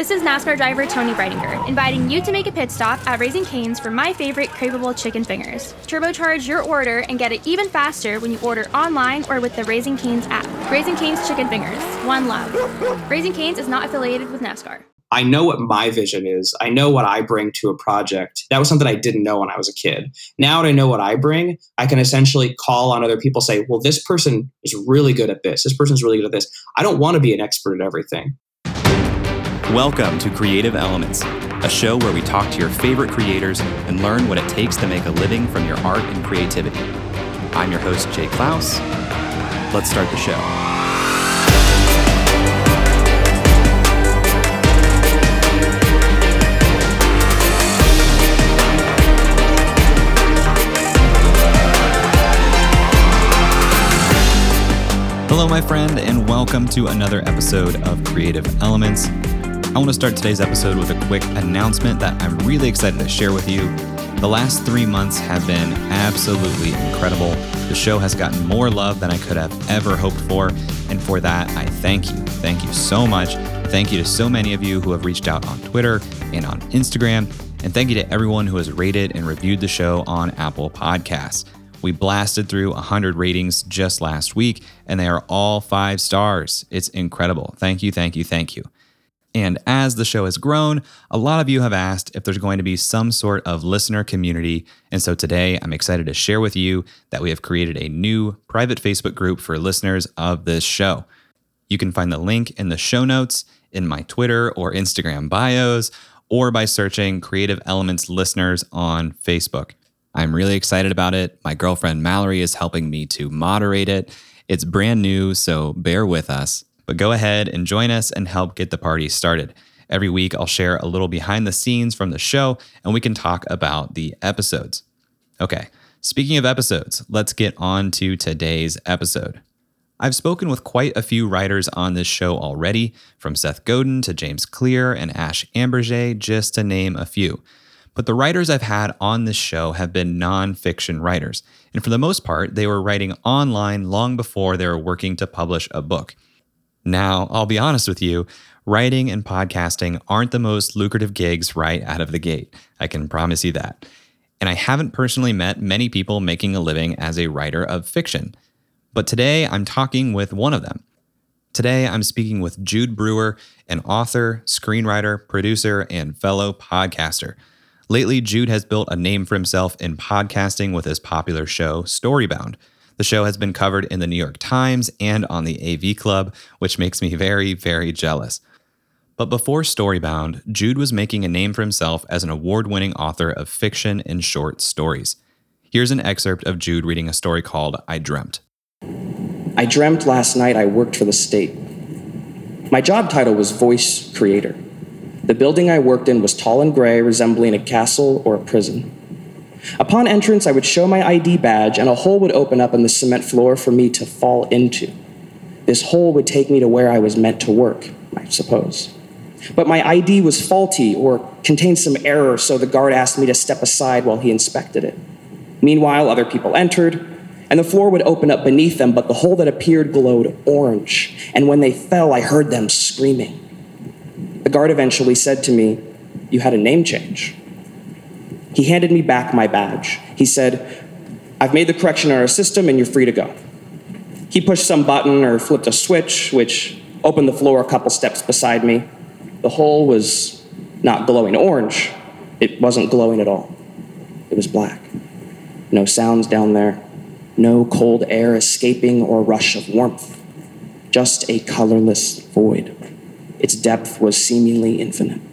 This is NASCAR driver Tony Breidinger, inviting you to make a pit stop at Raising Cane's for my favorite craveable chicken fingers. Turbocharge your order and get it even faster when you order online or with the Raising Cane's app. Raising Cane's Chicken Fingers. One love. Raising Cane's is not affiliated with NASCAR. I know what my vision is. I know what I bring to a project. That was something I didn't know when I was a kid. Now that I know what I bring, I can essentially call on other people, say, well, this person is really good at this. This person's really good at this. I don't want to be an expert at everything. Welcome to Creative Elements, a show where we talk to your favorite creators and learn what it takes to make a living from your art and creativity. I'm your host, Jay Klaus. Let's start the show. Hello, my friend, and welcome to another episode of Creative Elements. I want to start today's episode with a quick announcement that I'm really excited to share with you. The last 3 months have been absolutely incredible. The show has gotten more love than I could have ever hoped for, and for that, I thank you. Thank you so much. Thank you to so many of you who have reached out on Twitter and on Instagram, and thank you to everyone who has rated and reviewed the show on Apple Podcasts. We blasted through 100 ratings just last week, and they are all 5 stars. It's incredible. Thank you, thank you, thank you. And as the show has grown, a lot of you have asked if there's going to be some sort of listener community. And so today I'm excited to share with you that we have created a new private Facebook group for listeners of this show. You can find the link in the show notes, in my Twitter or Instagram bios, or by searching Creative Elements Listeners on Facebook. I'm really excited about it. My girlfriend Mallory is helping me to moderate it. It's brand new, so bear with us. But go ahead and join us and help get the party started. Every week, I'll share a little behind the scenes from the show, and we can talk about the episodes. Okay, speaking of episodes, let's get on to today's episode. I've spoken with quite a few writers on this show already, from Seth Godin to James Clear and Ash Ambirge, just to name a few. But the writers I've had on this show have been nonfiction writers, and for the most part, they were writing online long before they were working to publish a book. Now, I'll be honest with you, writing and podcasting aren't the most lucrative gigs right out of the gate. I can promise you that. And I haven't personally met many people making a living as a writer of fiction. But today, I'm talking with one of them. Today, I'm speaking with Jude Brewer, an author, screenwriter, producer, and fellow podcaster. Lately, Jude has built a name for himself in podcasting with his popular show, Storybound. The show has been covered in the New York Times and on the AV Club, which makes me very, very jealous. But before Storybound, Jude was making a name for himself as an award-winning author of fiction and short stories. Here's an excerpt of Jude reading a story called I Dreamt. I dreamt last night I worked for the state. My job title was voice creator. The building I worked in was tall and gray, resembling a castle or a prison. Upon entrance, I would show my ID badge, and a hole would open up in the cement floor for me to fall into. This hole would take me to where I was meant to work, I suppose. But my ID was faulty or contained some error, so the guard asked me to step aside while he inspected it. Meanwhile, other people entered, and the floor would open up beneath them, but the hole that appeared glowed orange, and when they fell, I heard them screaming. The guard eventually said to me, "You had a name change." He handed me back my badge. He said, "I've made the correction in our system and you're free to go." He pushed some button or flipped a switch, which opened the floor a couple steps beside me. The hole was not glowing orange. It wasn't glowing at all. It was black. No sounds down there. No cold air escaping or rush of warmth. Just a colorless void. Its depth was seemingly infinite.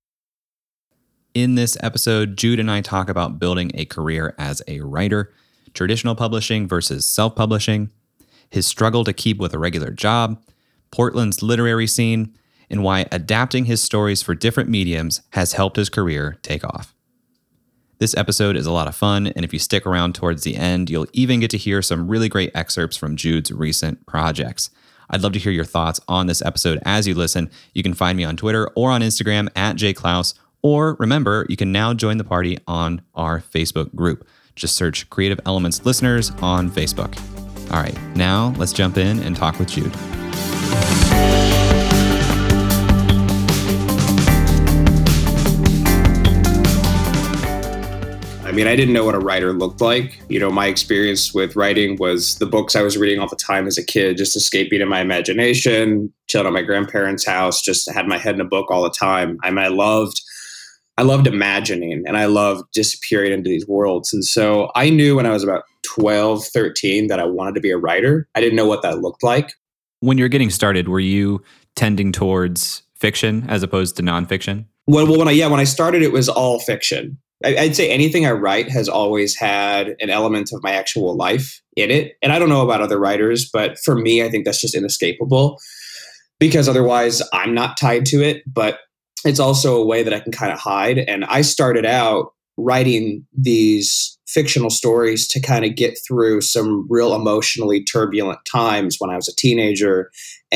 In this episode, Jude and I talk about building a career as a writer, traditional publishing versus self-publishing, his struggle to keep with a regular job, Portland's literary scene, and why adapting his stories for different mediums has helped his career take off. This episode is a lot of fun, and if you stick around towards the end, you'll even get to hear some really great excerpts from Jude's recent projects. I'd love to hear your thoughts on this episode as you listen. You can find me on Twitter or on Instagram at @jklaus. Or remember, you can now join the party on our Facebook group. Just search Creative Elements Listeners on Facebook. All right, now let's jump in and talk with Jude. I didn't know what a writer looked like. My experience with writing was the books I was reading all the time as a kid, just escaping in my imagination, chilling at my grandparents' house, just had my head in a book all the time. I loved imagining, and I loved disappearing into these worlds. And so I knew when I was about 12, 13 that I wanted to be a writer. I didn't know what that looked like. When you're getting started, were you tending towards fiction as opposed to nonfiction? Well, when I started, it was all fiction. I'd say anything I write has always had an element of my actual life in it. And I don't know about other writers, but for me, I think that's just inescapable because otherwise I'm not tied to it. But it's also a way that I can kind of hide. And I started out writing these fictional stories to kind of get through some real emotionally turbulent times when I was a teenager.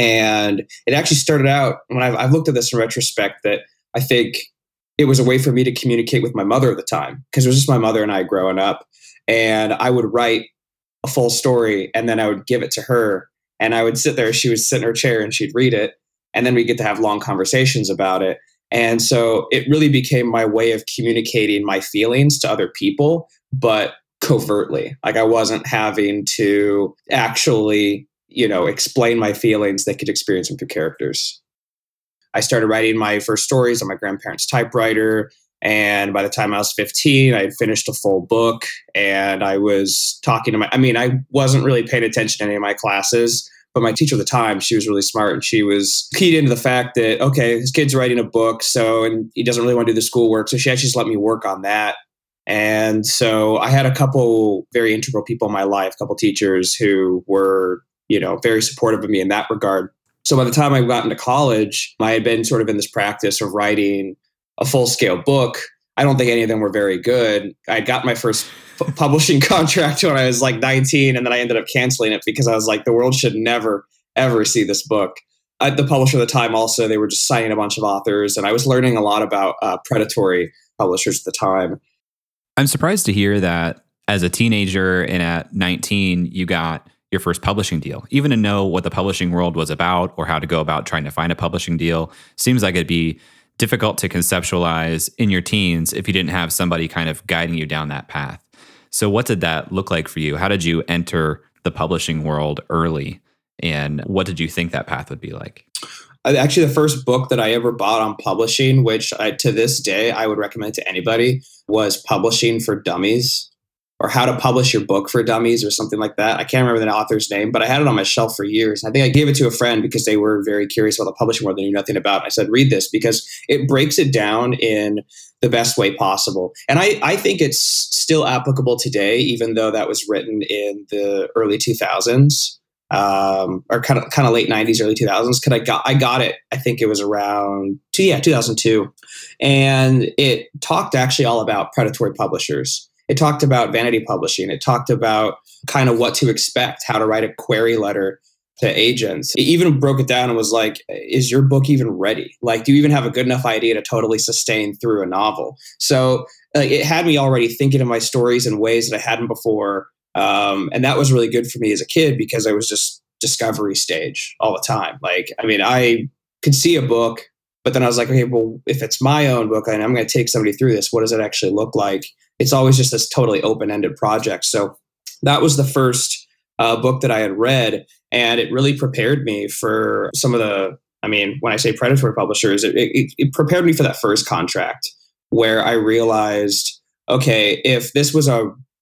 And it actually started out, when I've looked at this in retrospect, that I think it was a way for me to communicate with my mother at the time, because it was just my mother and I growing up. And I would write a full story and then I would give it to her. And I would sit there, she would sit in her chair and she'd read it. And then we get to have long conversations about it. And so it really became my way of communicating my feelings to other people, but covertly. Like I wasn't having to actually, explain my feelings. They could experience them through characters. I started writing my first stories on my grandparents' typewriter. And by the time I was 15, I had finished a full book. And I was talking to I wasn't really paying attention to any of my classes. But my teacher at the time, she was really smart, and she was keyed into the fact that, okay, this kid's writing a book, and he doesn't really want to do the schoolwork. So she actually just let me work on that. And so I had a couple very integral people in my life, a couple teachers who were, very supportive of me in that regard. So by the time I got into college, I had been sort of in this practice of writing a full-scale book. I don't think any of them were very good. I got my first publishing contract when I was like 19, and then I ended up canceling it because I was like, the world should never, ever see this book. The publisher at the time also, they were just signing a bunch of authors, and I was learning a lot about predatory publishers at the time. I'm surprised to hear that as a teenager and at 19, you got your first publishing deal. Even to know what the publishing world was about or how to go about trying to find a publishing deal seems like it'd be difficult to conceptualize in your teens if you didn't have somebody kind of guiding you down that path. So what did that look like for you? How did you enter the publishing world early? And what did you think that path would be like? Actually, the first book that I ever bought on publishing, which to this day I would recommend to anybody, was Publishing for Dummies, or How to Publish Your Book for Dummies, or something like that. I can't remember the author's name, but I had it on my shelf for years. I think I gave it to a friend because they were very curious about the publishing world they knew nothing about. I said, read this because it breaks it down in the best way possible. And I think it's still applicable today, even though that was written in the early 2000s. Or kind of late 90s, early 2000s. Because I got it. I think it was around 2002, and it talked actually all about predatory publishers. It talked about vanity publishing. It talked about kind of what to expect, how to write a query letter to agents. It even broke it down and was like, is your book even ready? Like, do you even have a good enough idea to totally sustain through a novel? So it had me already thinking of my stories in ways that I hadn't before. And that was really good for me as a kid because I was just discovery stage all the time. I could see a book, but then I was like, okay, well, if it's my own book and I'm going to take somebody through this, what does it actually look like? It's always just this totally open-ended project. So that was the first book that I had read, and it really prepared me for some of the, when I say predatory publishers, it prepared me for that first contract where I realized, okay, if this was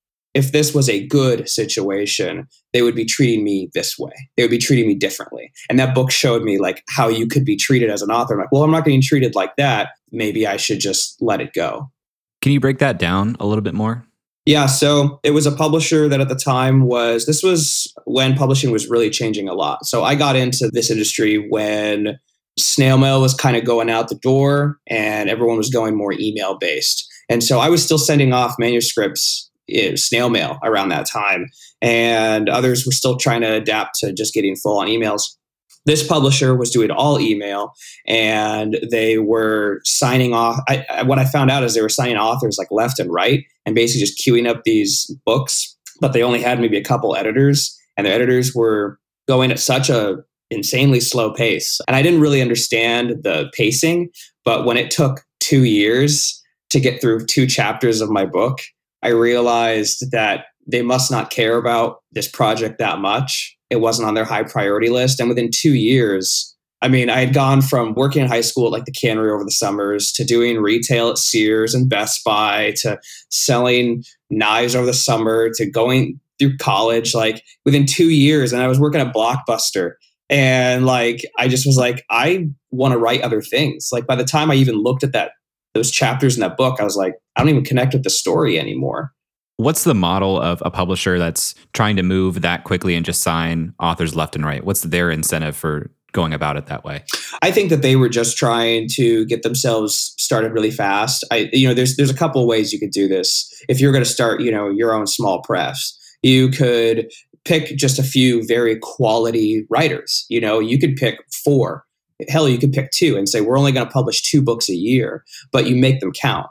a good situation, they would be treating me this way. They would be treating me differently. And that book showed me like how you could be treated as an author. I'm like, well, I'm not getting treated like that. Maybe I should just let it go. Can you break that down a little bit more? Yeah. So it was a publisher that at the time this was when publishing was really changing a lot. So I got into this industry when snail mail was kind of going out the door and everyone was going more email based. And so I was still sending off manuscripts snail mail around that time, and others were still trying to adapt to just getting full on emails. This publisher was doing all email, and they were signing off. What I found out is they were signing authors like left and right, and basically just queuing up these books. But they only had maybe a couple editors, and the editors were going at such a insanely slow pace. And I didn't really understand the pacing, but when it took 2 years to get through 2 chapters of my book, I realized that they must not care about this project that much. It wasn't on their high priority list. And within 2 years, I mean, I had gone from working in high school at like the Cannery over the summers to doing retail at Sears and Best Buy to selling knives over the summer to going through college, like within 2 years. And I was working at Blockbuster. And like, I just was like, I want to write other things. Like by the time I even looked at those chapters in that book, I was like, I don't even connect with the story anymore. What's the model of a publisher that's trying to move that quickly and just sign authors left and right? What's their incentive for going about it that way? I think that they were just trying to get themselves started really fast. There's a couple of ways you could do this. If you're going to start, your own small press, you could pick just a few very quality writers. You could pick 4. Hell, you could pick 2 and say, we're only going to publish 2 books a year, but you make them count.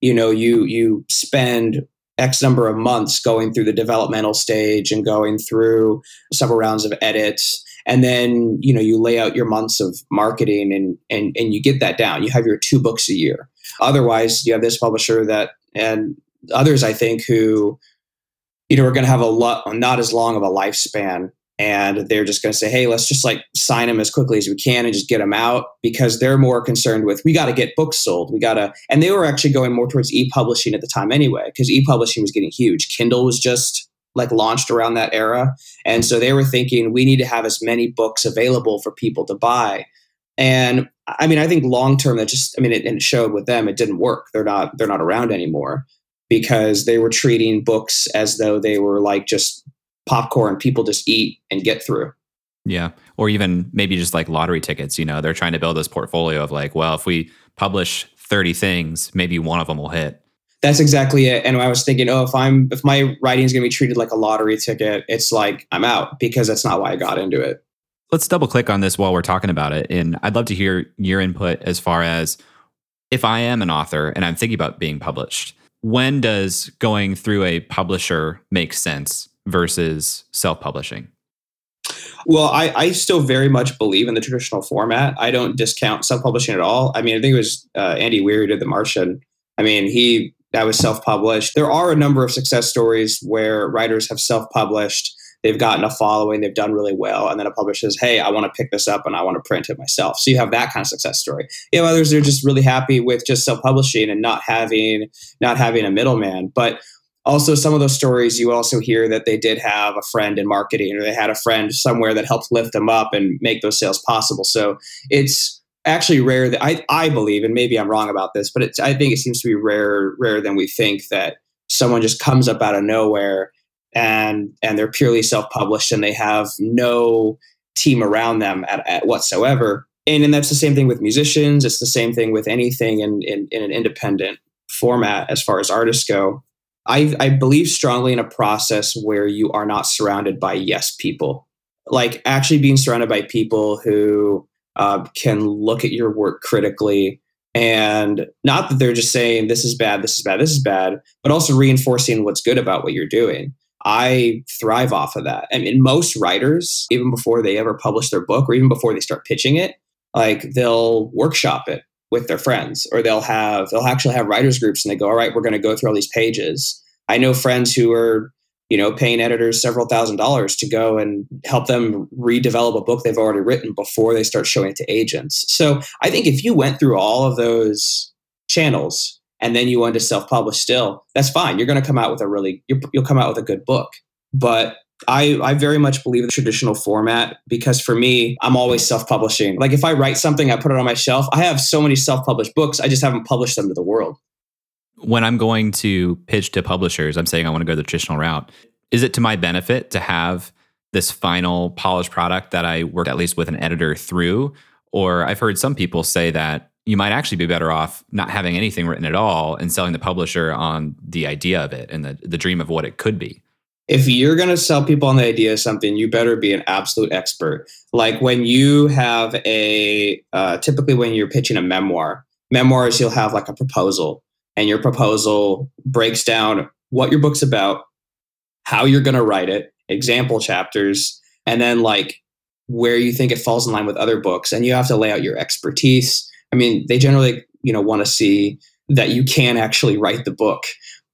You spend X number of months going through the developmental stage and going through several rounds of edits. And then, you lay out your months of marketing and you get that down. You have your 2 books a year. Otherwise, you have this publisher and others, I think, who, are going to have not as long of a lifespan. And they're just going to say, hey, let's just like sign them as quickly as we can and just get them out, because they're more concerned with, we got to get books sold. And they were actually going more towards e-publishing at the time anyway, because e-publishing was getting huge. Kindle was just like launched around that era. And so they were thinking, we need to have as many books available for people to buy. And I mean, I think long-term it showed with them, it didn't work. They're not around anymore because they were treating books as though they were like just popcorn people just eat and get through. Yeah. Or even maybe just like lottery tickets, they're trying to build this portfolio of like, well, if we publish 30 things, maybe one of them will hit. That's exactly it. And I was thinking, if my writing is going to be treated like a lottery ticket, it's like, I'm out, because that's not why I got into it. Let's double click on this while we're talking about it. And I'd love to hear your input as far as, if I am an author and I'm thinking about being published, when does going through a publisher make sense versus self-publishing? Well, I still very much believe in the traditional format. I don't discount self-publishing at all. I mean, I think it was Andy Weir who did The Martian. I mean, that was self-published. There are a number of success stories where writers have self-published. They've gotten a following, they've done really well, and then a publisher says, hey, I want to pick this up and I want to print it myself. So you have that kind of success story. You have others that are just really happy with just self-publishing and not having a middleman. But also some of those stories, you also hear that they did have a friend in marketing, or they had a friend somewhere that helped lift them up and make those sales possible. So it's actually rare that I believe, and maybe I'm wrong about this, but I think it seems to be rarer than we think, that someone just comes up out of nowhere and they're purely self-published and they have no team around them at whatsoever. And that's the same thing with musicians. It's the same thing with anything in an independent format as far as artists go. I believe strongly in a process where you are not surrounded by yes people, like actually being surrounded by people who can look at your work critically, and not that they're just saying this is bad, this is bad, this is bad, but also reinforcing what's good about what you're doing. I thrive off of that. I mean, most writers, even before they ever publish their book or even before they start pitching it, like they'll workshop it with their friends, or they'll actually have writers groups and they go, all right, we're going to go through all these pages. I know friends who are, paying editors several $1,000s to go and help them redevelop a book they've already written before they start showing it to agents. So I think if you went through all of those channels and then you wanted to self-publish still, that's fine. You're going to come out with you'll come out with a good book. But I very much believe in the traditional format, because for me, I'm always self-publishing. Like if I write something, I put it on my shelf. I have so many self-published books. I just haven't published them to the world. When I'm going to pitch to publishers, I'm saying I want to go the traditional route. Is it to my benefit to have this final polished product that I work at least with an editor through? Or I've heard some people say that you might actually be better off not having anything written at all and selling the publisher on the idea of it and the dream of what it could be. If you're going to sell people on the idea of something, you better be an absolute expert. Like when you have typically when you're pitching a memoirs, you'll have like a proposal, and your proposal breaks down what your book's about, how you're going to write it, example chapters, and then like where you think it falls in line with other books. And you have to lay out your expertise. I mean, they generally, want to see that you can actually write the book,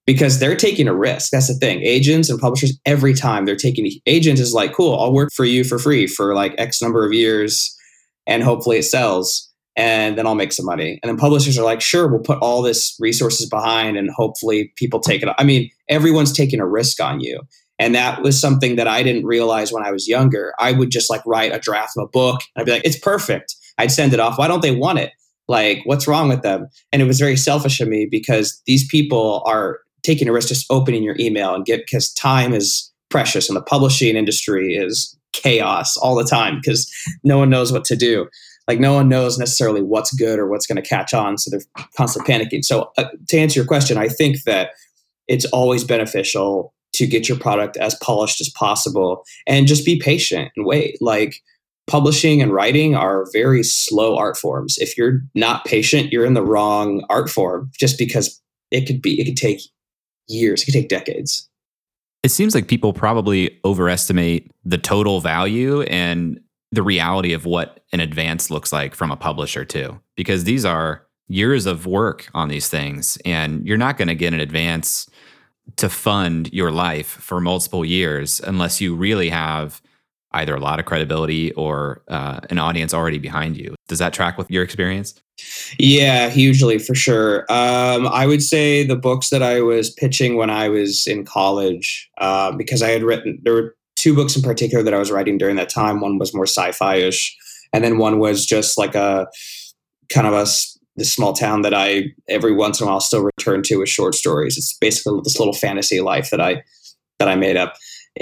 because they're taking a risk. That's the thing. Agents and publishers, every time agent is like, cool, I'll work for you for free for like X number of years and hopefully it sells and then I'll make some money. And then publishers are like, sure, we'll put all this resources behind and hopefully people take it. I mean, everyone's taking a risk on you. And that was something that I didn't realize when I was younger. I would just like write a draft of a book. And I'd be like, it's perfect. I'd send it off. Why don't they want it? Like, what's wrong with them? And it was very selfish of me because these people are taking a risk just opening your email because time is precious and the publishing industry is chaos all the time because no one knows what to do. Like no one knows necessarily what's good or what's going to catch on. So they're constantly panicking. So to answer your question, I think that it's always beneficial to get your product as polished as possible and just be patient and wait. Like publishing and writing are very slow art forms. If you're not patient, you're in the wrong art form just because it could take years, it could take decades. It seems like people probably overestimate the total value and the reality of what an advance looks like from a publisher too, because these are years of work on these things and you're not going to get an advance to fund your life for multiple years unless you really have either a lot of credibility or an audience already behind you. Does that track with your experience? Yeah, hugely, for sure. I would say the books that I was pitching when I was in college, because there were two books in particular that I was writing during that time. One was more sci-fi-ish, and then one was just like a kind of this small town that I every once in a while still return to with short stories. It's basically this little fantasy life that I made up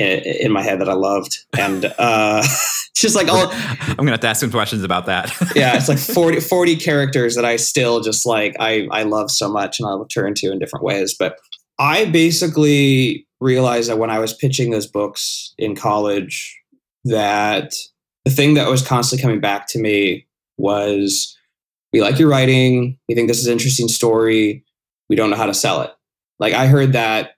in my head that I loved. And it's just like I'm going to have to ask some questions about that. Yeah, it's like 40 characters that I still just like, I love so much and I'll return to in different ways. But I basically realized that when I was pitching those books in college, that the thing that was constantly coming back to me was, we like your writing, we think this is an interesting story, we don't know how to sell it. Like I heard that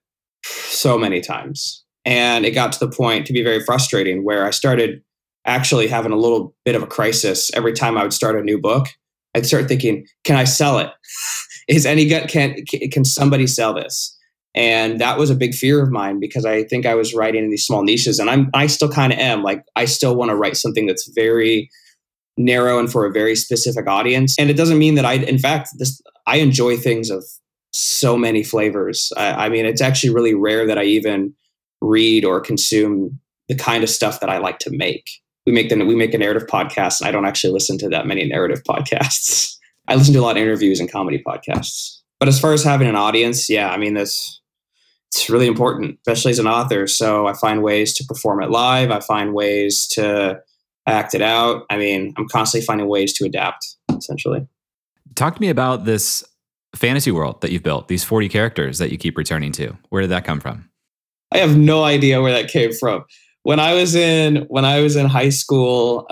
so many times. And it got to the point to be very frustrating where I started actually having a little bit of a crisis every time I would start a new book. I'd start thinking, can I sell it? Can somebody sell this? And that was a big fear of mine because I think I was writing in these small niches, and I still kind of am. Like I still want to write something that's very narrow and for a very specific audience. And it doesn't mean that I enjoy things of so many flavors. I mean, it's actually really rare that I even read or consume the kind of stuff that I like to make. We make a narrative podcast, and I don't actually listen to that many narrative podcasts. I listen to a lot of interviews and comedy podcasts. But as far as having an audience, yeah, I mean, it's really important, especially as an author. So I find ways to perform it live. I find ways to act it out. I mean, I'm constantly finding ways to adapt, essentially. Talk to me about this fantasy world that you've built, these 40 characters that you keep returning to. Where did that come from? I have no idea where that came from. When I was in high school,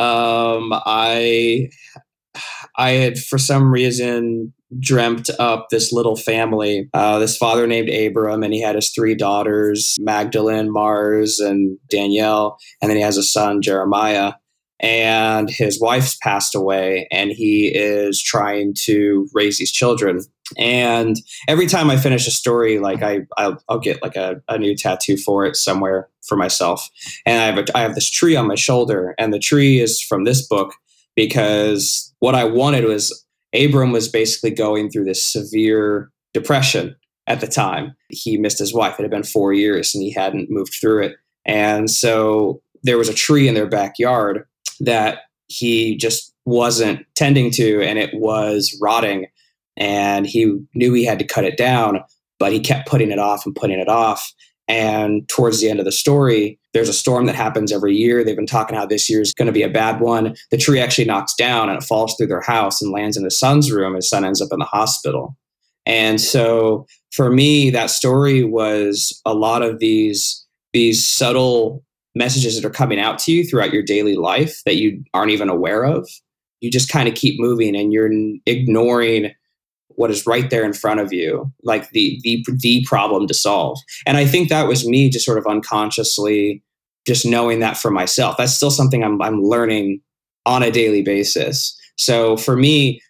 I had for some reason dreamt up this little family. This father named Abram, and he had his 3 daughters, Magdalene, Mars, and Danielle, and then he has a son, Jeremiah. And his wife's passed away, and he is trying to raise these children. And every time I finish a story, like I'll get like a new tattoo for it somewhere for myself. And I have this tree on my shoulder, and the tree is from this book because what I wanted was Abram was basically going through this severe depression at the time. He missed his wife. It had been 4 years, and he hadn't moved through it. And so there was a tree in their backyard that he just wasn't tending to, and it was rotting, and he knew he had to cut it down, but he kept putting it off and putting it off. And towards the end of the story, there's a storm that happens every year. They've been talking how this year is going to be a bad one. The tree actually knocks down and it falls through their house and lands in his son's room. His son ends up in the hospital. And so for me, that story was a lot of these subtle messages that are coming out to you throughout your daily life that you aren't even aware of. You just kind of keep moving and you're ignoring what is right there in front of you, like the problem to solve. And I think that was me just sort of unconsciously just knowing that for myself. That's still something I'm learning on a daily basis. So for me,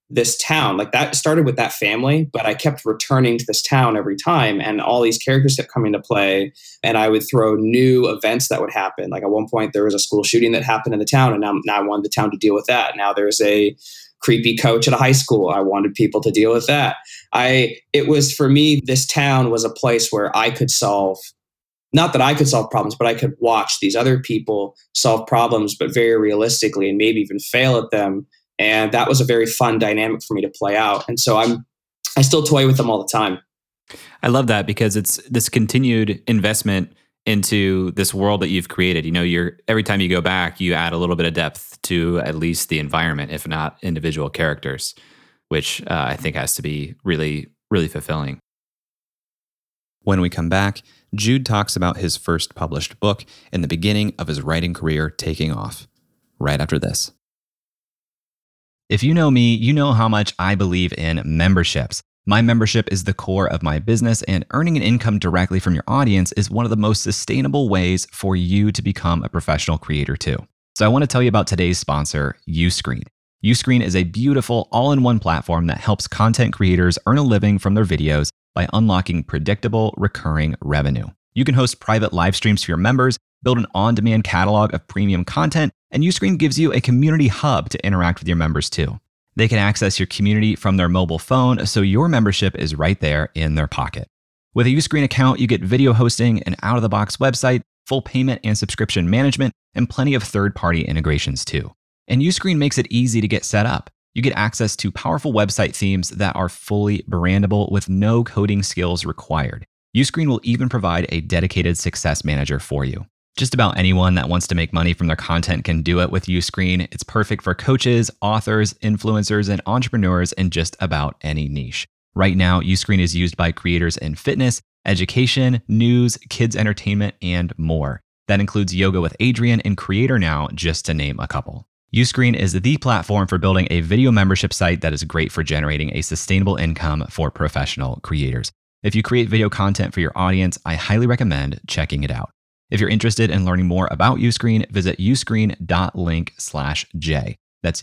this town. Like that started with that family, but I kept returning to this town every time, and all these characters kept coming to play, and I would throw new events that would happen. Like at one point there was a school shooting that happened in the town, and now I wanted the town to deal with that. Now there's a creepy coach at a high school. I wanted people to deal with that. It was, for me, this town was a place where I could solve, not that I could solve problems, but I could watch these other people solve problems, but very realistically, and maybe even fail at them. And that was a very fun dynamic for me to play out. And so I still toy with them all the time. I love that, because it's this continued investment into this world that you've created. Every time you go back, you add a little bit of depth to at least the environment, if not individual characters, which I think has to be really, really fulfilling. When we come back, Jude talks about his first published book and the beginning of his writing career taking off. Right after this. If you know me, you know how much I believe in memberships. My membership is the core of my business, and earning an income directly from your audience is one of the most sustainable ways for you to become a professional creator too. So I want to tell you about today's sponsor, Uscreen. Uscreen is a beautiful all-in-one platform that helps content creators earn a living from their videos by unlocking predictable, recurring revenue. You can host private live streams for your members, build an on-demand catalog of premium content, and Uscreen gives you a community hub to interact with your members too. They can access your community from their mobile phone, so your membership is right there in their pocket. With a Uscreen account, you get video hosting, an out-of-the-box website, full payment and subscription management, and plenty of third-party integrations too. And Uscreen makes it easy to get set up. You get access to powerful website themes that are fully brandable with no coding skills required. Uscreen will even provide a dedicated success manager for you. Just about anyone that wants to make money from their content can do it with Uscreen. It's perfect for coaches, authors, influencers, and entrepreneurs in just about any niche. Right now, Uscreen is used by creators in fitness, education, news, kids entertainment, and more. That includes Yoga with Adriene and Creator Now, just to name a couple. Uscreen is the platform for building a video membership site that is great for generating a sustainable income for professional creators. If you create video content for your audience, I highly recommend checking it out. If you're interested in learning more about Uscreen, visit uscreen.link/J. That's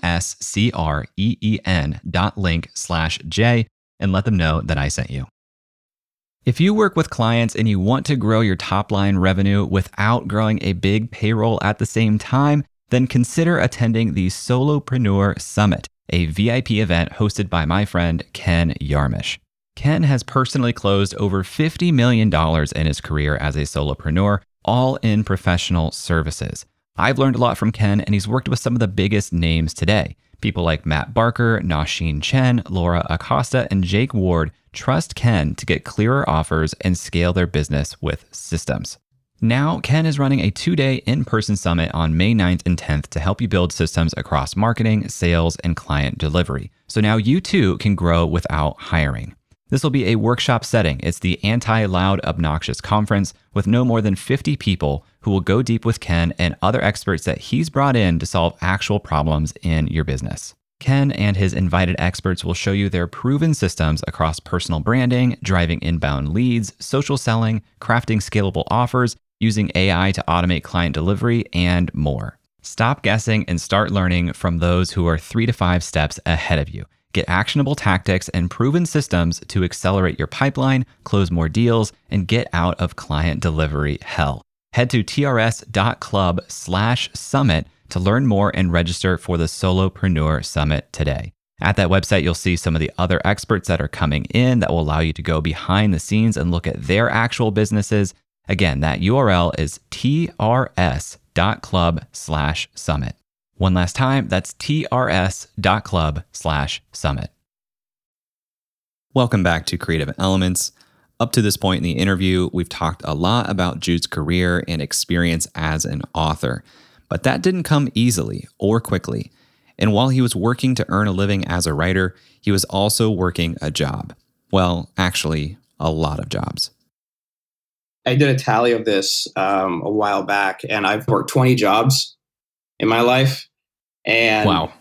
uscreen.link/J, and let them know that I sent you. If you work with clients and you want to grow your top line revenue without growing a big payroll at the same time, then consider attending the Solopreneur Summit, a VIP event hosted by my friend Ken Yarmish. Ken has personally closed over $50 million in his career as a solopreneur, all in professional services. I've learned a lot from Ken, and he's worked with some of the biggest names today. People like Matt Barker, Nasheen Chen, Laura Acosta, and Jake Ward trust Ken to get clearer offers and scale their business with systems. Now, Ken is running a 2-day in-person summit on May 9th and 10th to help you build systems across marketing, sales, and client delivery. So now you too can grow without hiring. This will be a workshop setting. It's the Anti-Loud Obnoxious Conference with no more than 50 people who will go deep with Ken and other experts that he's brought in to solve actual problems in your business. Ken and his invited experts will show you their proven systems across personal branding, driving inbound leads, social selling, crafting scalable offers, using AI to automate client delivery, and more. Stop guessing and start learning from those who are 3 to 5 steps ahead of you. Get actionable tactics and proven systems to accelerate your pipeline, close more deals, and get out of client delivery hell. Head to trs.club/summit to learn more and register for the Solopreneur Summit today. At that website, you'll see some of the other experts that are coming in that will allow you to go behind the scenes and look at their actual businesses. Again, that URL is trs.club/summit. One last time, that's trs.club/summit. Welcome back to Creative Elements. Up to this point in the interview, we've talked a lot about Jude's career and experience as an author, but that didn't come easily or quickly. And while he was working to earn a living as a writer, he was also working a job. Well, actually, a lot of jobs. I did a tally of this a while back, and I've worked 20 jobs in my life. And wow.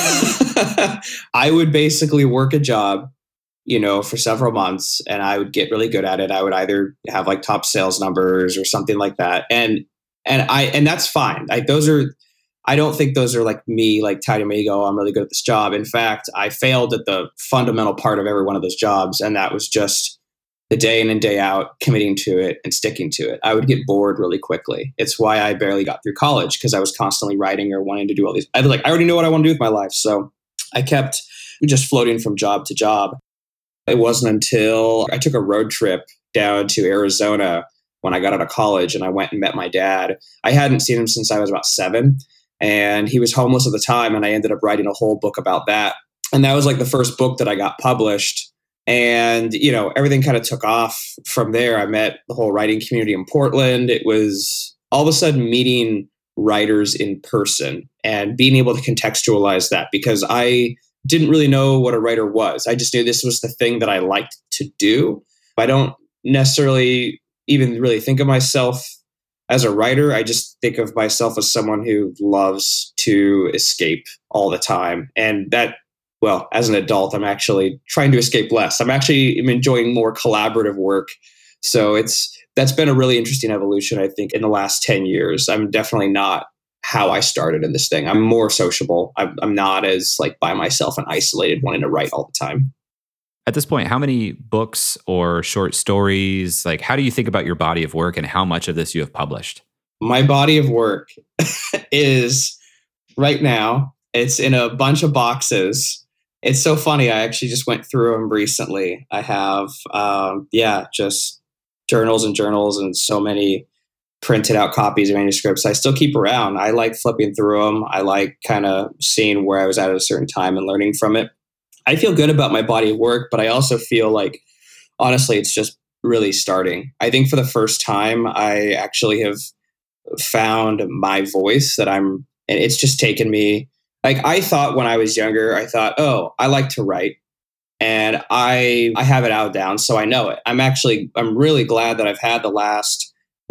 I would basically work a job, for several months, and I would get really good at it. I would either have like top sales numbers or something like that. And that's fine. I don't think those are like me, like touting me, go, I'm really good at this job. In fact, I failed at the fundamental part of every one of those jobs. And that was just the day in and day out, committing to it and sticking to it. I would get bored really quickly. It's why I barely got through college, because I was constantly writing or wanting to do all these. I already know what I want to do with my life. So I kept just floating from job to job. It wasn't until I took a road trip down to Arizona when I got out of college and I went and met my dad. I hadn't seen him since I was about 7, and he was homeless at the time. And I ended up writing a whole book about that. And that was like the first book that I got published. And, everything kind of took off from there. I met the whole writing community in Portland. It was all of a sudden meeting writers in person and being able to contextualize that, because I didn't really know what a writer was. I just knew this was the thing that I liked to do. I don't necessarily even really think of myself as a writer. I just think of myself as someone who loves to escape all the time. And that, well, as an adult, I'm actually trying to escape less. I'm enjoying more collaborative work. So that's been a really interesting evolution, I think, in the last 10 years. I'm definitely not how I started in this thing. I'm more sociable. I'm not as like by myself and isolated, wanting to write all the time. At this point, how many books or short stories, like how do you think about your body of work and how much of this you have published? My body of work is right now, it's in a bunch of boxes. It's so funny. I actually just went through them recently. I have, just journals and so many printed out copies of manuscripts I still keep around. I like flipping through them. I like kind of seeing where I was at a certain time and learning from it. I feel good about my body of work, but I also feel like, honestly, it's just really starting. I think for the first time, I actually have found my voice and it's just taken me. Like, I thought when I was younger, I thought, oh, I like to write and I have it out down, so I know it. I'm really glad that I've had the last,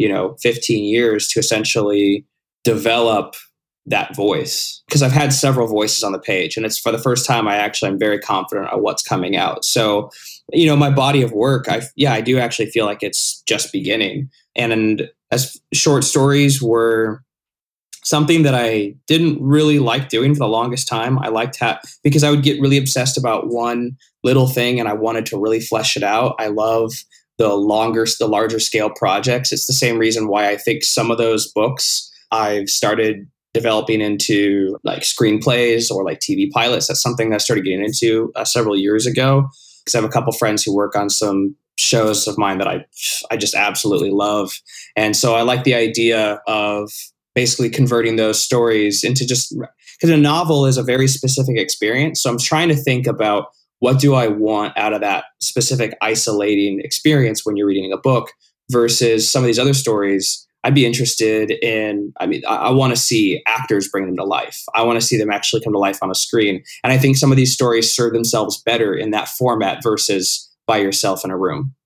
15 years to essentially develop that voice, because I've had several voices on the page, and it's for the first time I'm very confident of what's coming out. So, my body of work, I do actually feel like it's just beginning. And as short stories were something that I didn't really like doing for the longest time. I liked because I would get really obsessed about one little thing and I wanted to really flesh it out. I love the larger scale projects. It's the same reason why I think some of those books I've started developing into like screenplays or like TV pilots. That's something that I started getting into several years ago, because I have a couple friends who work on some shows of mine that I just absolutely love. And so I like the idea of basically converting those stories into because a novel is a very specific experience. So I'm trying to think about, what do I want out of that specific isolating experience when you're reading a book versus some of these other stories. I'd be interested in, I want to see actors bring them to life. I want to see them actually come to life on a screen. And I think some of these stories serve themselves better in that format versus by yourself in a room.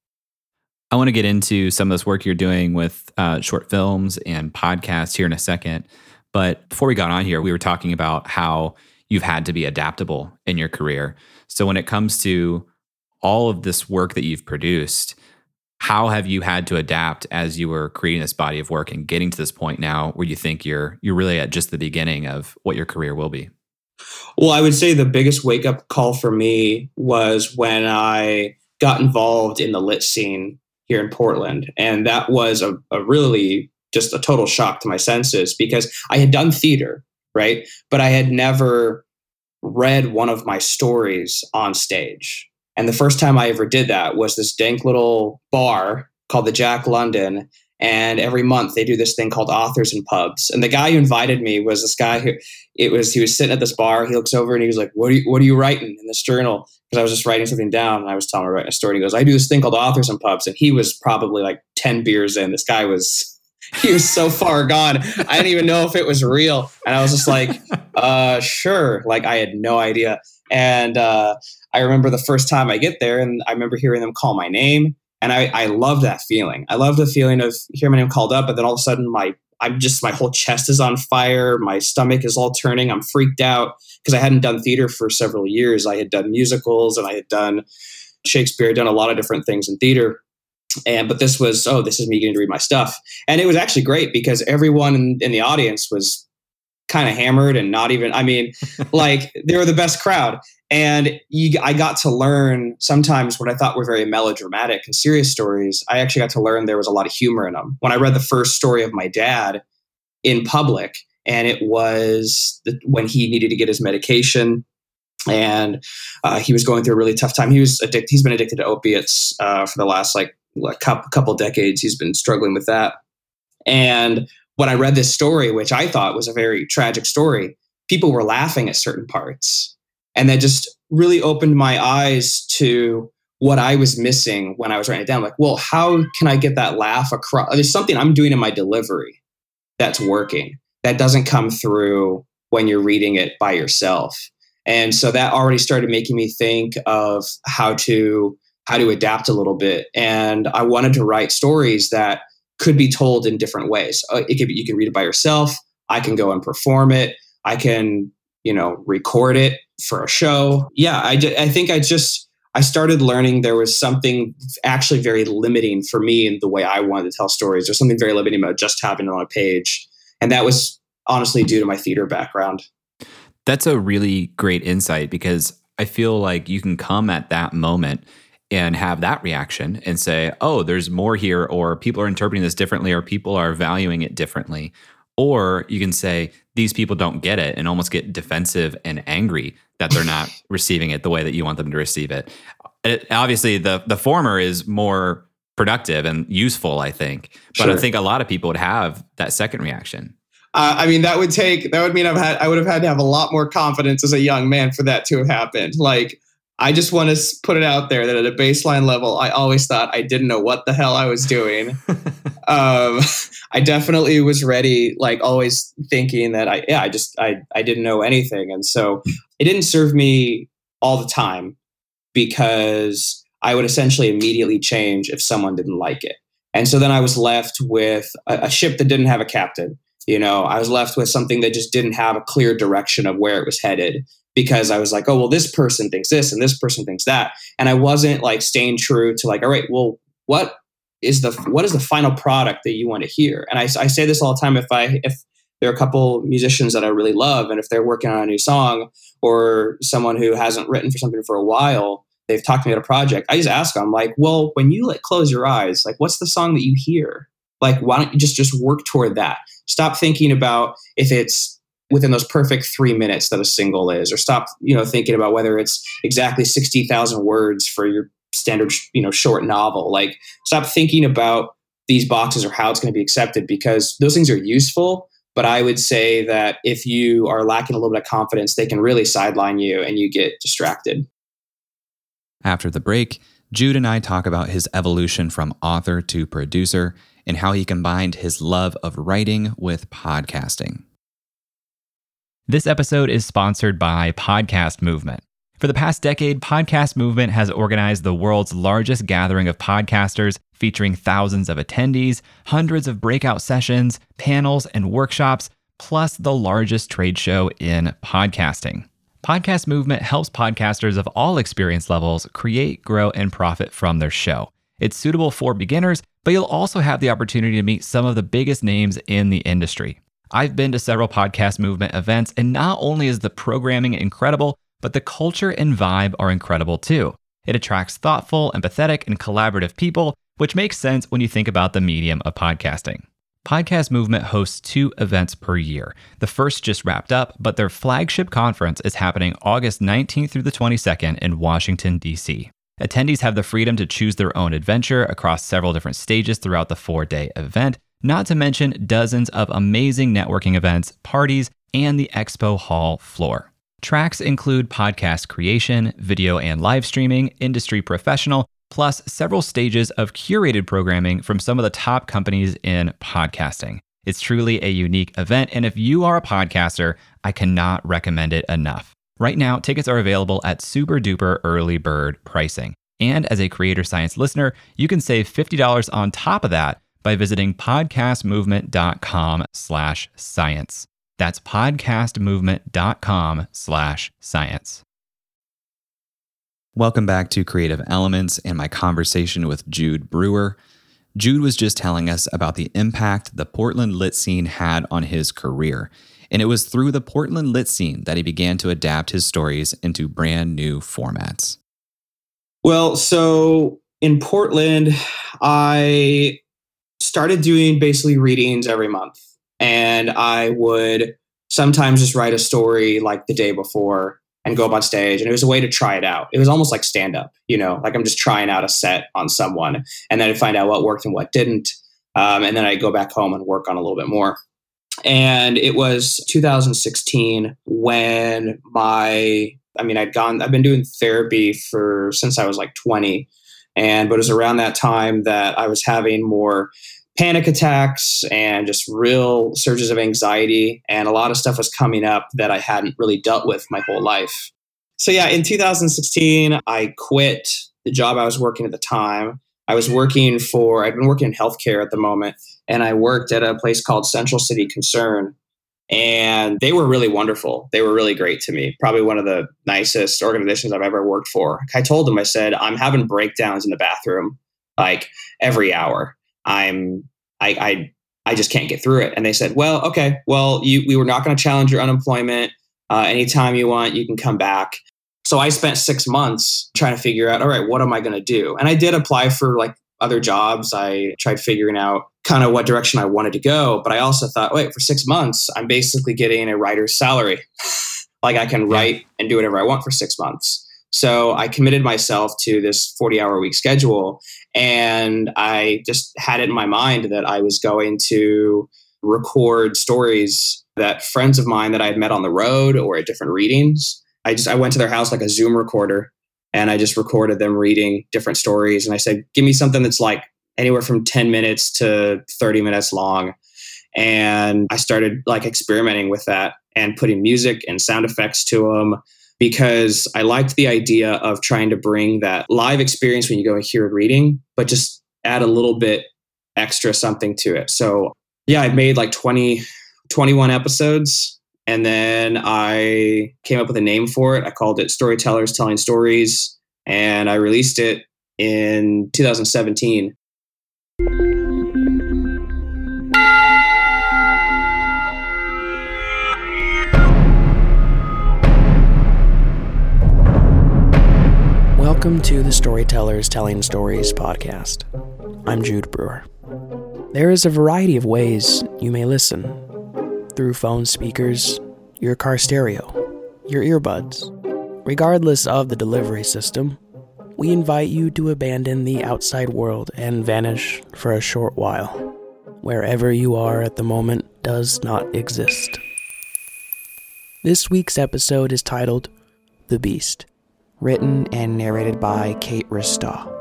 I want to get into some of this work you're doing with short films and podcasts here in a second. But before we got on here, we were talking about how you've had to be adaptable in your career. So when it comes to all of this work that you've produced, how have you had to adapt as you were creating this body of work and getting to this point now where you think you're really at just the beginning of what your career will be? Well, I would say the biggest wake-up call for me was when I got involved in the lit scene here in Portland. And that was a really just a total shock to my senses, because I had done theater, right? But I had never read one of my stories on stage. And the first time I ever did that was this dank little bar called the Jack London. And every month they do this thing called Authors and Pubs. And the guy who invited me was this guy he was sitting at this bar. He looks over and he was like, what are you writing in this journal? Because I was just writing something down and I was telling him writing a story. And he goes, I do this thing called Authors and Pubs. And he was probably like 10 beers in. This guy he was so far gone. I didn't even know if it was real. And I was just like, sure. Like, I had no idea. And I remember the first time I get there and I remember hearing them call my name. And I love that feeling. I love the feeling of hearing my name called up, and then all of a sudden my whole chest is on fire. My stomach is all turning. I'm freaked out because I hadn't done theater for several years. I had done musicals and I had done Shakespeare, done a lot of different things in theater. But this is me getting to read my stuff. And it was actually great because everyone in the audience was kind of hammered and not even, I mean, like they were the best crowd. And I got to learn sometimes what I thought were very melodramatic and serious stories. I actually got to learn there was a lot of humor in them. When I read the first story of my dad in public, and it was when he needed to get his medication, and he was going through a really tough time. He's been addicted to opiates for the last couple decades. He's been struggling with that. And when I read this story, which I thought was a very tragic story, people were laughing at certain parts. And that just really opened my eyes to what I was missing when I was writing it down. Like, well, how can I get that laugh across? There's something I'm doing in my delivery that's working that doesn't come through when you're reading it by yourself. And so that already started making me think of how to adapt a little bit. And I wanted to write stories that could be told in different ways. You can read it by yourself. I can go and perform it. I can, record it for a show. Yeah, I think I started learning there was something actually very limiting for me in the way I wanted to tell stories. There's something very limiting about just having it on a page. And that was honestly due to my theater background. That's a really great insight, because I feel like you can come at that moment and have that reaction and say, oh, there's more here, or people are interpreting this differently, or people are valuing it differently. Or you can say, these people don't get it, and almost get defensive and angry that they're not receiving it the way that you want them to receive it. Obviously, the former is more productive and useful, I think. But sure. I think a lot of people would have that second reaction. That would mean I would have had to have a lot more confidence as a young man for that to have happened. Like, I just want to put it out there that at a baseline level, I always thought I didn't know what the hell I was doing. I definitely was ready, like always thinking that I didn't know anything. And so it didn't serve me all the time, because I would essentially immediately change if someone didn't like it. And so then I was left with a ship that didn't have a captain. I was left with something that just didn't have a clear direction of where it was headed, because I was like, oh, well, this person thinks this and this person thinks that. And I wasn't like staying true to like, all right, well, what is the final product that you want to hear? And I say this all the time. If there are a couple musicians that I really love, and if they're working on a new song, or someone who hasn't written for something for a while, they've talked to me about a project, I just ask them like, well, when you close your eyes, like, what's the song that you hear? Like, why don't you just work toward that? Stop thinking about if it's within those perfect 3 minutes that a single is, or stop, thinking about whether it's exactly 60,000 words for your standard, short novel. Like, stop thinking about these boxes or how it's going to be accepted, because those things are useful. But I would say that if you are lacking a little bit of confidence, they can really sideline you and you get distracted. After the break, Jude and I talk about his evolution from author to producer, and how he combined his love of writing with podcasting. This episode is sponsored by Podcast Movement. For the past decade, Podcast Movement has organized the world's largest gathering of podcasters, featuring thousands of attendees, hundreds of breakout sessions, panels, and workshops, plus the largest trade show in podcasting. Podcast Movement helps podcasters of all experience levels create, grow, and profit from their show. It's suitable for beginners, but you'll also have the opportunity to meet some of the biggest names in the industry. I've been to several Podcast Movement events, and not only is the programming incredible, but the culture and vibe are incredible too. It attracts thoughtful, empathetic, and collaborative people, which makes sense when you think about the medium of podcasting. Podcast Movement hosts 2 events per year. The first just wrapped up, but their flagship conference is happening August 19th through the 22nd in Washington, D.C. Attendees have the freedom to choose their own adventure across several different stages throughout the 4-day event, not to mention dozens of amazing networking events, parties, and the expo hall floor. Tracks include podcast creation, video and live streaming, industry professional, plus several stages of curated programming from some of the top companies in podcasting. It's truly a unique event, and if you are a podcaster, I cannot recommend it enough. Right now, tickets are available at super duper early bird pricing. And as a Creator Science listener, you can save $50 on top of that by visiting podcastmovement.com/science. That's podcastmovement.com/science. Welcome back to Creative Elements and my conversation with Jude Brewer. Jude was just telling us about the impact the Portland lit scene had on his career. And it was through the Portland lit scene that he began to adapt his stories into brand new formats. Well, so in Portland, I started doing basically readings every month. And I would sometimes just write a story like the day before and go up on stage. And it was a way to try it out. It was almost like stand-up, like I'm just trying out a set on someone. And then I'd find out what worked and what didn't. And then I'd go back home and work on a little bit more. And it was 2016 when I've been doing therapy since I was like 20. But it was around that time that I was having more panic attacks and just real surges of anxiety. And a lot of stuff was coming up that I hadn't really dealt with my whole life. So yeah, in 2016, I quit the job I was working at the time. I've been working in healthcare at the moment, and I worked at a place called Central City Concern. And they were really wonderful. They were really great to me. Probably one of the nicest organizations I've ever worked for. I told them, I said, I'm having breakdowns in the bathroom like every hour. I just can't get through it. And they said, well, okay, well, we were not going to challenge your unemployment. Anytime you want, you can come back. So I spent 6 months trying to figure out, all right, what am I going to do? And I did apply for like other jobs. I tried figuring out kind of what direction I wanted to go. But I also thought, wait, for 6 months, I'm basically getting a writer's salary. Like I can write and do whatever I want for 6 months. So I committed myself to this 40-hour week schedule. And I just had it in my mind that I was going to record stories that friends of mine that I had met on the road or at different readings. I went to their house like a Zoom recorder, and I just recorded them reading different stories. And I said, give me something that's like anywhere from 10 minutes to 30 minutes long. And I started like experimenting with that and putting music and sound effects to them, because I liked the idea of trying to bring that live experience when you go and hear a reading, but just add a little bit extra something to it. So yeah, I made like 21 episodes. And then I came up with a name for it. I called it Storytellers Telling Stories. And I released it in 2017. Welcome to the Storytellers Telling Stories podcast. I'm Jude Brewer. There is a variety of ways you may listen. Through phone speakers, your car stereo, your earbuds. Regardless of the delivery system, we invite you to abandon the outside world and vanish for a short while. Wherever you are at the moment does not exist. This week's episode is titled The Beast, written and narrated by Kate Ristaw.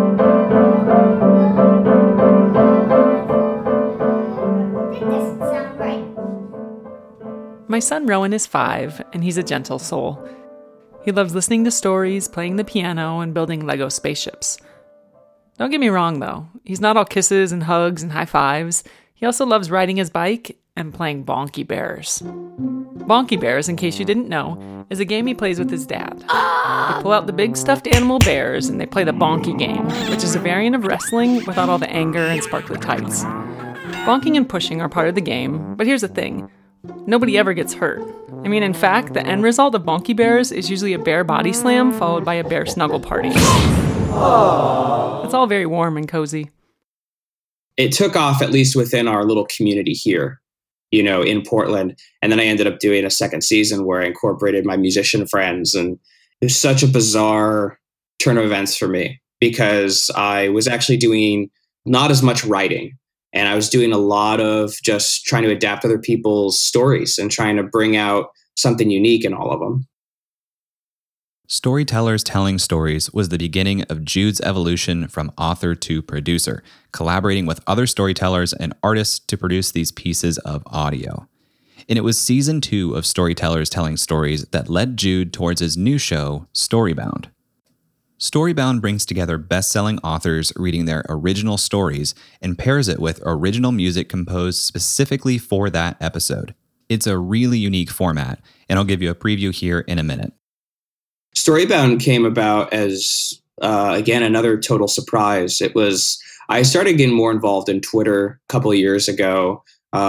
My son Rowan is 5, and he's a gentle soul. He loves listening to stories, playing the piano, and building Lego spaceships. Don't get me wrong, though. He's not all kisses and hugs and high fives. He also loves riding his bike and playing Bonky Bears. Bonky Bears, in case you didn't know, is a game he plays with his dad. They pull out the big stuffed animal bears, and they play the Bonky game, which is a variant of wrestling without all the anger and sparkly tights. Bonking and pushing are part of the game, but here's the thing. Nobody ever gets hurt. I mean, in fact, the end result of Bonky Bears is usually a bear body slam followed by a bear snuggle party. Aww. It's all very warm and cozy. It took off, at least within our little community here, in Portland. And then I ended up doing a second season where I incorporated my musician friends. And it was such a bizarre turn of events for me, because I was actually doing not as much writing. And I was doing a lot of just trying to adapt other people's stories and trying to bring out something unique in all of them. Storytellers Telling Stories was the beginning of Jude's evolution from author to producer, collaborating with other storytellers and artists to produce these pieces of audio. And it was season 2 of Storytellers Telling Stories that led Jude towards his new show, Storybound. Storybound brings together best-selling authors reading their original stories and pairs it with original music composed specifically for that episode. It's a really unique format, and I'll give you a preview here in a minute. Storybound came about as, again, another total surprise. I started getting more involved in Twitter a couple of years ago.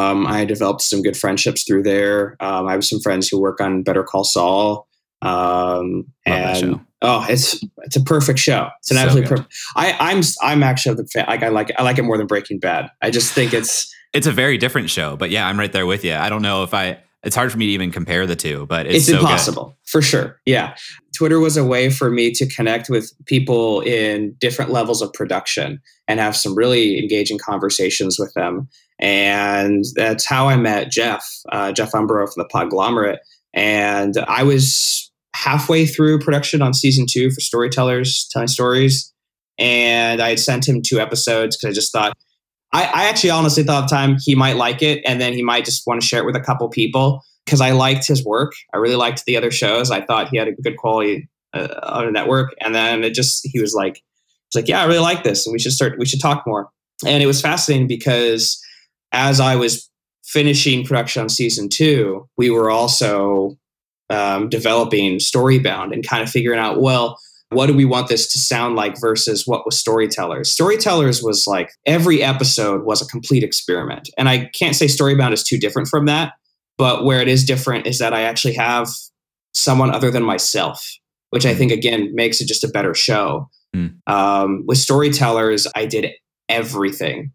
I developed some good friendships through there. I have some friends who work on Better Call Saul. Love that show. Oh, it's a perfect show. It's an So absolutely good. perfect. I'm actually the fan. Like I like it more than Breaking Bad. I just think it's a very different show, but yeah, I'm right there with you. I don't know if it's hard for me to even compare the two, but it's so impossible for sure. Yeah. Twitter was a way for me to connect with people in different levels of production and have some really engaging conversations with them. And that's how I met Jeff Umbro from the Podglomerate. And I was halfway through production on season 2 for Storytellers Telling Stories. And I had sent him 2 episodes because I just thought, I actually honestly thought at the time he might like it, and then he might just want to share it with a couple people because I liked his work. I really liked the other shows. I thought he had a good quality on a network. And then he was like, yeah, I really like this, and we should talk more. And it was fascinating because as I was finishing production on season 2, we were also developing Storybound and kind of figuring out, well, what do we want this to sound like versus what was Storytellers? Storytellers was like every episode was a complete experiment. And I can't say Storybound is too different from that, but where it is different is that I actually have someone other than myself, which I think, again, makes it just a better show. With Storytellers, I did everything.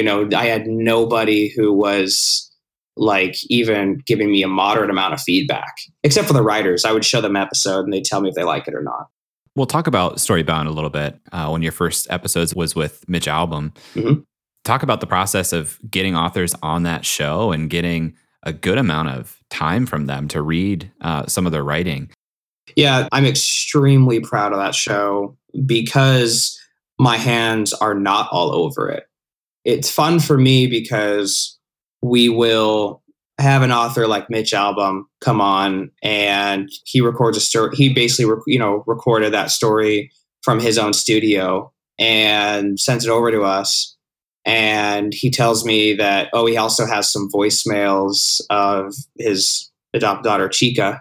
I had nobody who was like even giving me a moderate amount of feedback, except for the writers. I would show them an episode and they'd tell me if they like it or not. We'll talk about Storybound a little bit. One of your first episodes was with Mitch Albom. Mm-hmm. Talk about the process of getting authors on that show and getting a good amount of time from them to read some of their writing. Yeah, I'm extremely proud of that show because my hands are not all over it. It's fun for me because we will have an author like Mitch Albom come on and he records a story. He basically, recorded that story from his own studio and sends it over to us. And he tells me that, he also has some voicemails of his adopted daughter, Chica.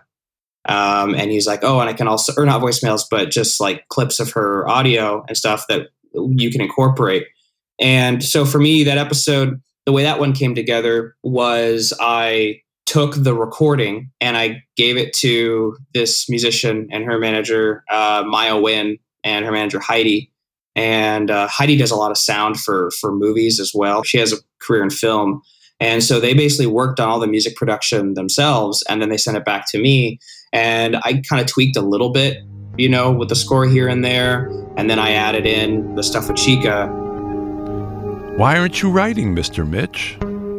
And he's like, and I can also, or not voicemails, but just like clips of her audio and stuff that you can incorporate. And so for me, that episode, the way that one came together was I took the recording and I gave it to this musician and her manager, Maya Wynn, and her manager, Heidi. And Heidi does a lot of sound for movies as well. She has a career in film. And so they basically worked on all the music production themselves. And then they sent it back to me. And I kind of tweaked a little bit, with the score here and there. And then I added in the stuff with Chica. Why aren't you writing, Mr. Mitch?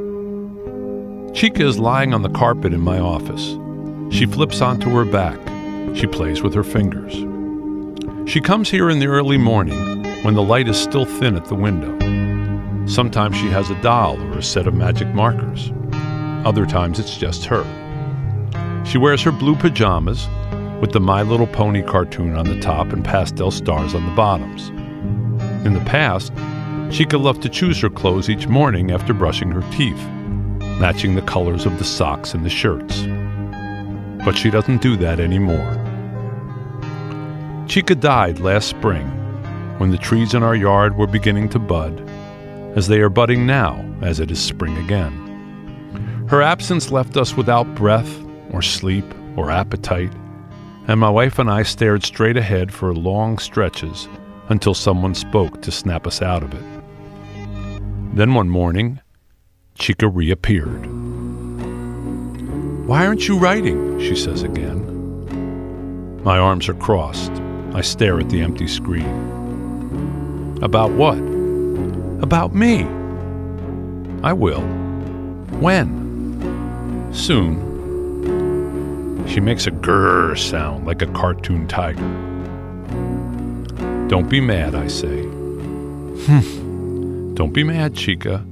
Chica is lying on the carpet in my office. She flips onto her back. She plays with her fingers. She comes here in the early morning when the light is still thin at the window. Sometimes she has a doll or a set of magic markers. Other times it's just her. She wears her blue pajamas with the My Little Pony cartoon on the top and pastel stars on the bottoms. In the past, Chica loved to choose her clothes each morning after brushing her teeth, matching the colors of the socks and the shirts. But she doesn't do that anymore. Chica died last spring when the trees in our yard were beginning to bud, as they are budding now as it is spring again. Her absence left us without breath or sleep or appetite, and my wife and I stared straight ahead for long stretches until someone spoke to snap us out of it. Then one morning, Chica reappeared. Why aren't you writing? She says again. My arms are crossed. I stare at the empty screen. About what? About me. I will. When? Soon. She makes a grrr sound like a cartoon tiger. Don't be mad, I say. Don't be mad, Chica.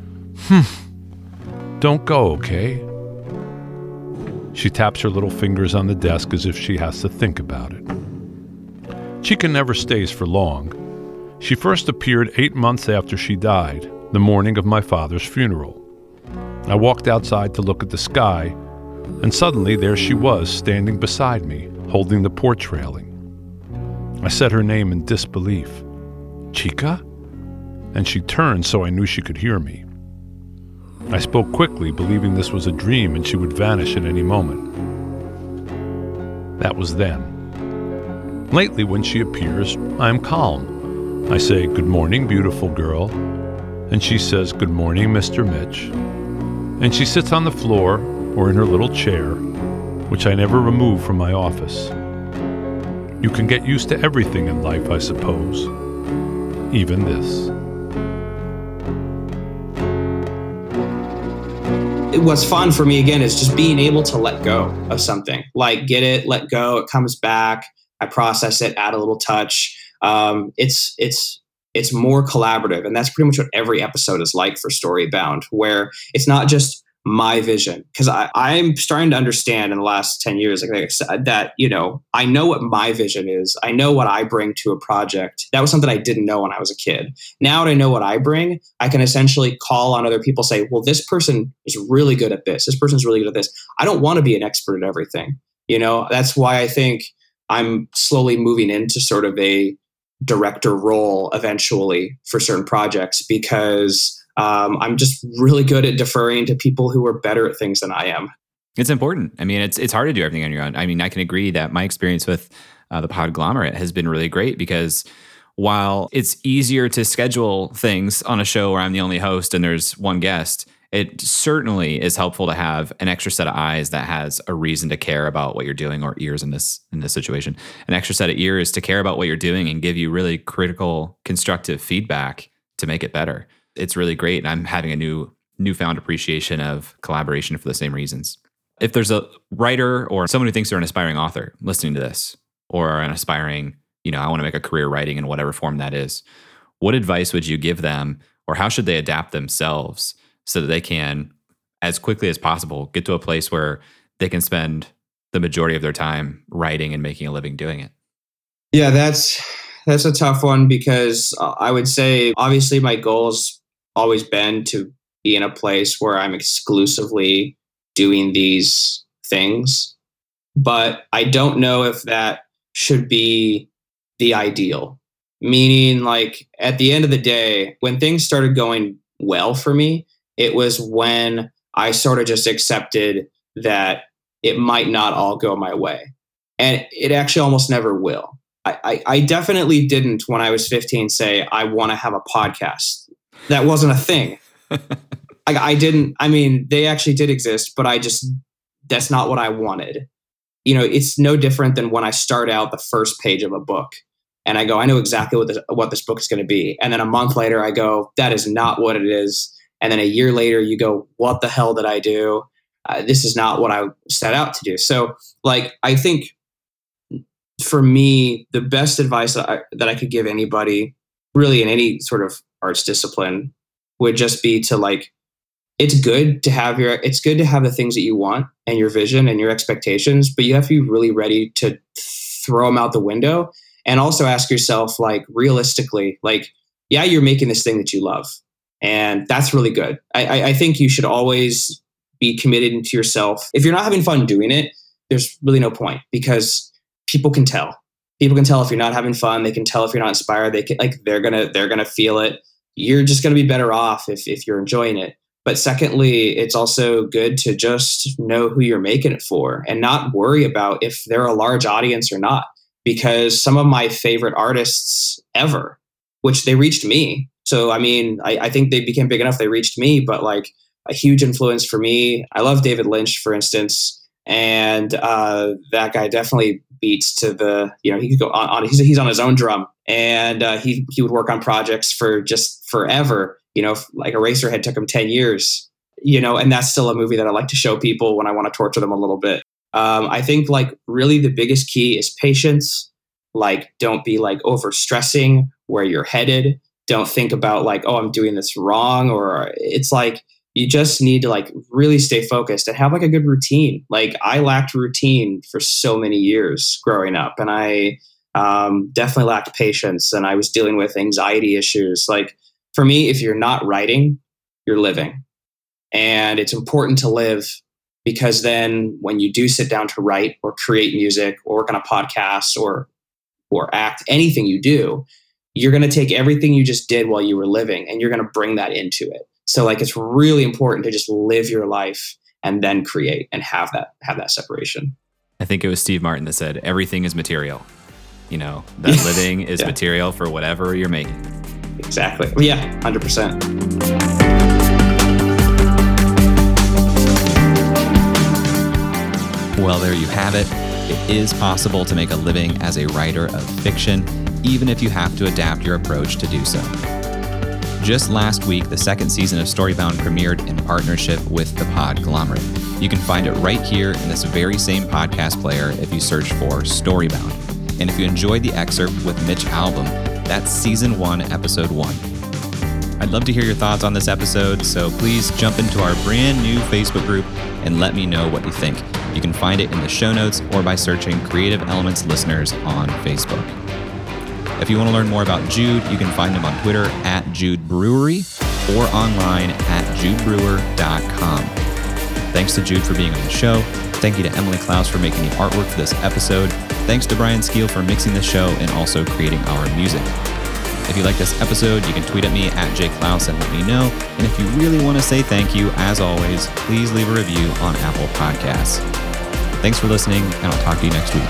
Don't go, okay? She taps her little fingers on the desk as if she has to think about it. Chica never stays for long. She first appeared 8 months after she died, the morning of my father's funeral. I walked outside to look at the sky, and suddenly there she was, standing beside me, holding the porch railing. I said her name in disbelief. Chica? and she turned so I knew she could hear me. I spoke quickly, believing this was a dream and she would vanish at any moment. That was then. Lately, when she appears, I am calm. I say, "Good morning, beautiful girl." And she says, "Good morning, Mr. Mitch." And she sits on the floor or in her little chair, which I never remove from my office. You can get used to everything in life, I suppose. Even this. What's fun for me, again, is just being able to let go of something. Like, get it, let go, it comes back, I process it, add a little touch. It's more collaborative. And that's pretty much what every episode is like for Storybound, where it's not just my vision. Because I'm starting to understand in the last 10 years, like I said, that, I know what my vision is. I know what I bring to a project. That was something I didn't know when I was a kid. Now that I know what I bring, I can essentially call on other people, say, well, this person is really good at this. This person's really good at this. I don't want to be an expert at everything. That's why I think I'm slowly moving into sort of a director role eventually for certain projects, because I'm just really good at deferring to people who are better at things than I am. It's important. I mean, it's hard to do everything on your own. I mean, I can agree that my experience with the Podglomerate has been really great, because while it's easier to schedule things on a show where I'm the only host and there's one guest, it certainly is helpful to have an extra set of eyes that has a reason to care about what you're doing, or ears in this situation, an extra set of ears to care about what you're doing and give you really critical, constructive feedback to make it better. It's really great. And I'm having a newfound appreciation of collaboration for the same reasons. If there's a writer or someone who thinks they're an aspiring author listening to this, or an aspiring, I want to make a career writing in whatever form that is, what advice would you give them, or how should they adapt themselves so that they can, as quickly as possible, get to a place where they can spend the majority of their time writing and making a living doing it? Yeah, that's a tough one, because I would say, obviously, my goal has always been to be in a place where I'm exclusively doing these things. But I don't know if that should be the ideal. Meaning, like, at the end of the day, when things started going well for me, it was when I sort of just accepted that it might not all go my way. And it actually almost never will. I definitely didn't, when I was 15, say, I want to have a podcast. That wasn't a thing. I didn't, they actually did exist, but that's not what I wanted. It's no different than when I start out the first page of a book and I go, I know exactly what this book is going to be. And then a month later I go, that is not what it is. And then a year later you go, what the hell did I do? This is not what I set out to do. So, I think for me, the best advice that I could give anybody, really in any sort of arts discipline, would just be to, it's good to have the things that you want and your vision and your expectations, but you have to be really ready to throw them out the window, and also ask yourself, realistically, yeah, you're making this thing that you love, and that's really good. I think you should always be committed to yourself. If you're not having fun doing it, there's really no point, because people can tell. People can tell if you're not having fun. They can tell if you're not inspired. They can, they're gonna feel it. You're just gonna be better off if you're enjoying it. But secondly, it's also good to just know who you're making it for and not worry about if they're a large audience or not. Because some of my favorite artists ever, which they reached me. So, I think they became big enough they reached me, but a huge influence for me. I love David Lynch, for instance. And that guy definitely beats to the, he could go on he's on his own drum, and he would work on projects for just forever. Eraserhead took him 10 years, and that's still a movie that I like to show people when I want to torture them a little bit. I think really the biggest key is patience. Don't be over stressing where you're headed. Don't think about oh, I'm doing this wrong, or it's you just need to really stay focused and have a good routine. I lacked routine for so many years growing up, and I definitely lacked patience, and I was dealing with anxiety issues. For me, if you're not writing, you're living. And it's important to live, because then when you do sit down to write or create music or work on a podcast or act, anything you do, you're going to take everything you just did while you were living and you're going to bring that into it. So like, it's really important to just live your life and then create and have that separation. I think it was Steve Martin that said, everything is material. You know, that living is material for whatever you're making. Exactly. Yeah, 100%. Well, there you have it. It is possible to make a living as a writer of fiction, even if you have to adapt your approach to do so. Just last week, the second season of Storybound premiered in partnership with The Podglomerate. You can find it right here in this very same podcast player if you search for Storybound. And if you enjoyed the excerpt with Mitch Albom, that's Season 1, Episode 1. I'd love to hear your thoughts on this episode, so please jump into our brand new Facebook group and let me know what you think. You can find it in the show notes or by searching Creative Elements Listeners on Facebook. If you want to learn more about Jude, you can find him on Twitter @JudeBrewery or online @JudeBrewer.com. Thanks to Jude for being on the show. Thank you to Emily Klaus for making the artwork for this episode. Thanks to Brian Skeel for mixing the show and also creating our music. If you like this episode, you can tweet at me @JKlaus and let me know. And if you really want to say thank you, as always, please leave a review on Apple Podcasts. Thanks for listening, and I'll talk to you next week.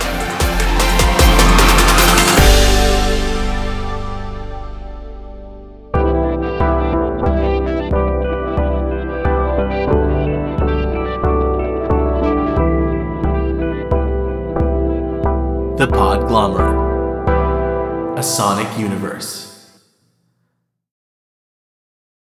The Podglomerate, a sonic universe.